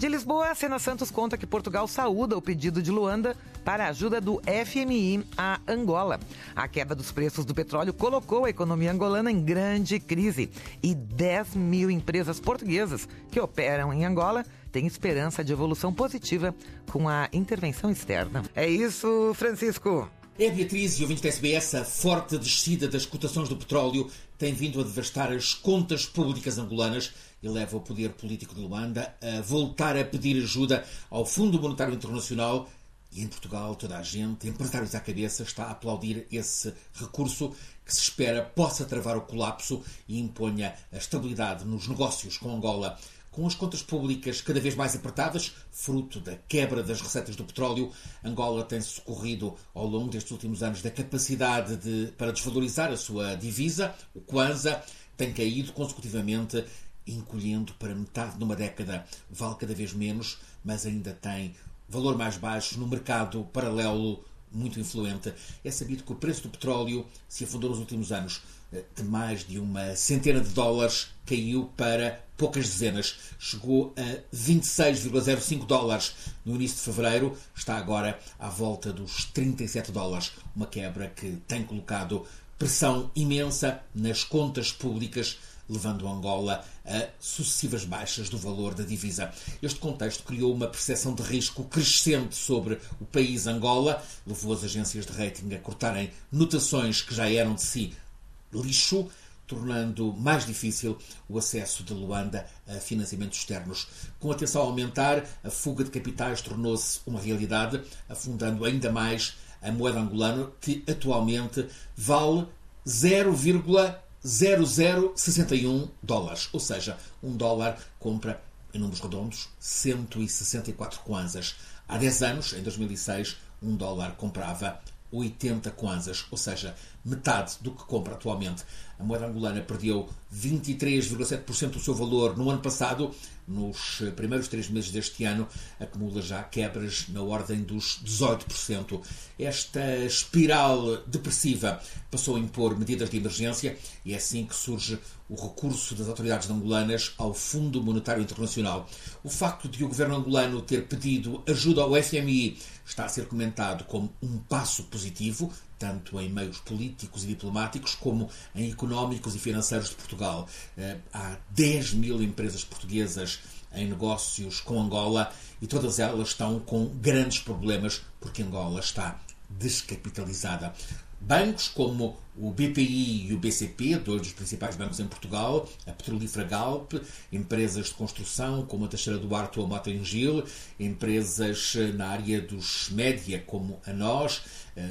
De Lisboa, a Sena Santos conta que Portugal saúda o pedido de Luanda para a ajuda do FMI à Angola. A queda dos preços do petróleo colocou a economia angolana em grande crise e 10 mil empresas portuguesas que operam em Angola têm esperança de evolução positiva com a intervenção externa. É isso, Francisco. Beatriz e ouvintes da SBS, a forte descida das cotações do petróleo tem vindo a devastar as contas públicas angolanas e leva o poder político de Luanda a voltar a pedir ajuda ao Fundo Monetário Internacional. E em Portugal, toda a gente, empresários à cabeça, está a aplaudir esse recurso que se espera possa travar o colapso e imponha a estabilidade nos negócios com Angola. Com as contas públicas cada vez mais apertadas, fruto da quebra das receitas do petróleo, Angola tem socorrido ao longo destes últimos anos da capacidade para desvalorizar a sua divisa. O Kwanza tem caído consecutivamente, encolhendo para metade numa década. Vale cada vez menos, mas ainda tem valor mais baixo no mercado paralelo muito influente. É sabido que o preço do petróleo se afundou nos últimos anos. De mais de uma centena de dólares, caiu para poucas dezenas. Chegou a 26,05 dólares no início de fevereiro. Está agora à volta dos 37 dólares. Uma quebra que tem colocado pressão imensa nas contas públicas, levando Angola a sucessivas baixas do valor da divisa. Este contexto criou uma percepção de risco crescente sobre o país Angola, levou as agências de rating a cortarem notações que já eram de si lixo, tornando mais difícil o acesso de Luanda a financiamentos externos. Com a tensão a aumentar, a fuga de capitais tornou-se uma realidade, afundando ainda mais a moeda angolana, que atualmente vale 0,0061 dólares. Ou seja, um dólar compra, em números redondos, 164 kwanzas. Há 10 anos, em 2006, um dólar comprava 80 kwanzas, ou seja, metade do que compra atualmente. A moeda angolana perdeu 23,7% do seu valor no ano passado. Nos primeiros 3 meses deste ano, acumula já quebras na ordem dos 18%. Esta espiral depressiva passou a impor medidas de emergência e é assim que surge o recurso das autoridades angolanas ao Fundo Monetário Internacional. O facto de o governo angolano ter pedido ajuda ao FMI está a ser comentado como um passo positivo, tanto em meios políticos e diplomáticos como em económicos e financeiros de Portugal. Há 10 mil empresas portuguesas em negócios com Angola e todas elas estão com grandes problemas porque Angola está descapitalizada. Bancos como o BPI e o BCP, dois dos principais bancos em Portugal, a Petrolífera Galp, empresas de construção como a Teixeira do Arte ou a Mota-Engil, empresas na área dos média como a Nós,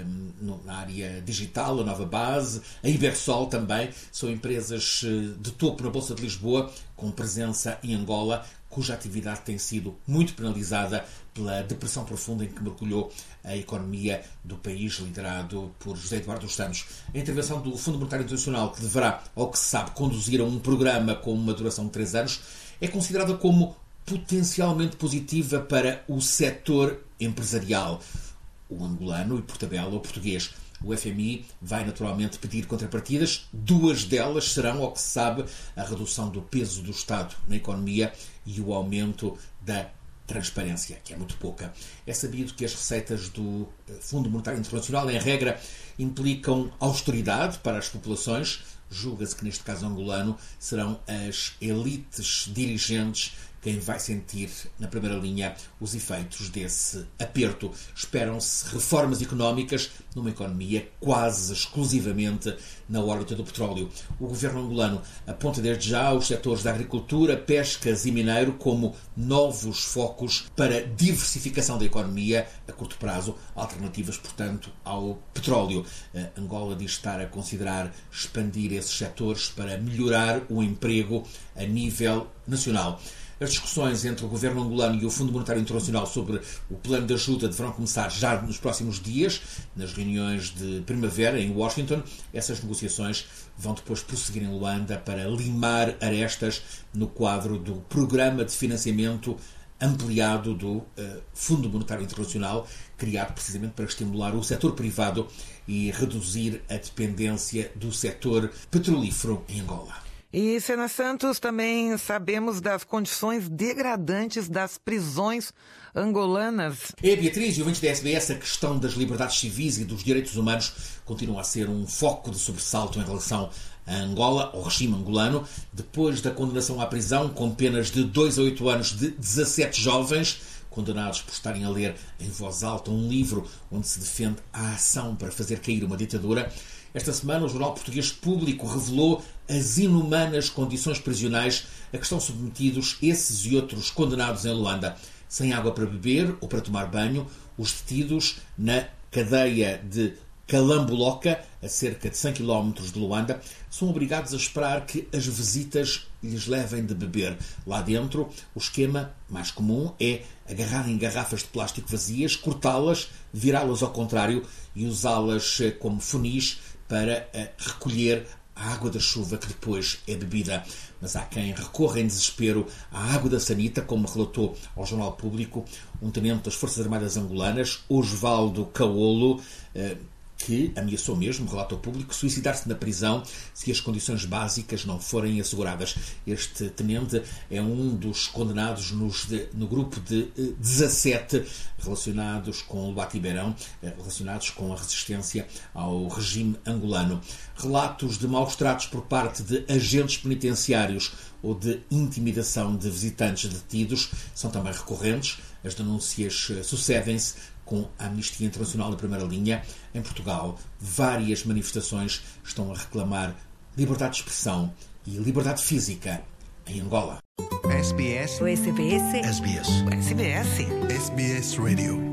na área digital, a Nova Base, a Ibersol também, são empresas de topo na Bolsa de Lisboa, com presença em Angola, cuja atividade tem sido muito penalizada pela depressão profunda em que mergulhou a economia do país, liderado por José Eduardo dos Santos. A intervenção do Fundo Monetário Internacional, que deverá, ao que se sabe, conduzir a um programa com uma duração de 3 anos, é considerada como potencialmente positiva para o setor empresarial, o angolano e, por tabela, o português. O FMI vai naturalmente pedir contrapartidas. 2 delas serão, ao que se sabe, a redução do peso do Estado na economia e o aumento da transparência, que é muito pouca. É sabido que as receitas do Fundo Monetário Internacional, em regra, implicam austeridade para as populações. Julga-se que, neste caso angolano, serão as elites dirigentes quem vai sentir na primeira linha os efeitos desse aperto. Esperam-se reformas económicas numa economia quase exclusivamente na órbita do petróleo. O governo angolano aponta desde já os setores da agricultura, pescas e mineiro como novos focos para diversificação da economia a curto prazo, alternativas, portanto, ao petróleo. Angola diz estar a considerar expandir esses setores para melhorar o emprego a nível nacional. As discussões entre o governo angolano e o Fundo Monetário Internacional sobre o plano de ajuda deverão começar já nos próximos dias, nas reuniões de primavera em Washington. Essas negociações vão depois prosseguir em Luanda para limar arestas no quadro do Programa de Financiamento Ampliado do Fundo Monetário Internacional, criado precisamente para estimular o setor privado e reduzir a dependência do setor petrolífero em Angola. E, Sena Santos, também sabemos das condições degradantes das prisões angolanas. Beatriz e ouvintes da SBS, a questão das liberdades civis e dos direitos humanos continua a ser um foco de sobressalto em relação a Angola, ao regime angolano, depois da condenação à prisão com penas de 2 a 8 anos de 17 jovens, condenados por estarem a ler em voz alta um livro onde se defende a ação para fazer cair uma ditadura. Esta semana, o Jornal Português Público revelou as inumanas condições prisionais a que estão submetidos esses e outros condenados em Luanda. Sem água para beber ou para tomar banho, os detidos na cadeia de Calamboloca, a cerca de 100 km de Luanda, são obrigados a esperar que as visitas lhes levem de beber. Lá dentro, o esquema mais comum é agarrarem garrafas de plástico vazias, cortá-las, virá-las ao contrário e usá-las como funis para recolher a água da chuva que depois é bebida. Mas há quem recorra em desespero à água da sanita, como relatou ao Jornal Público um tenente das Forças Armadas Angolanas, Osvaldo Caolo, que ameaçou mesmo, relata ao público, suicidar-se na prisão se as condições básicas não forem asseguradas. Este tenente é um dos condenados no grupo de 17 relacionados com o Batibeirão, relacionados com a resistência ao regime angolano. Relatos de maus tratos por parte de agentes penitenciários ou de intimidação de visitantes detidos são também recorrentes. As denúncias sucedem-se com a Amnistia Internacional na primeira linha. Em Portugal, várias manifestações estão a reclamar liberdade de expressão e liberdade física em Angola. SBS. SBS. SBS. SBS. SBS Radio.